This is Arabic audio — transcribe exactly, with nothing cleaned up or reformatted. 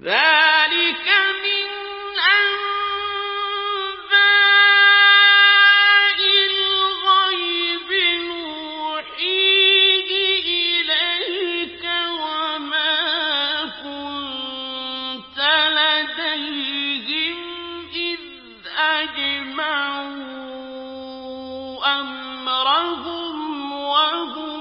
ذلك من أنباء الغيب نوحيه إليك وما كنت لديهم إذ أجمعوا أمرهم وهم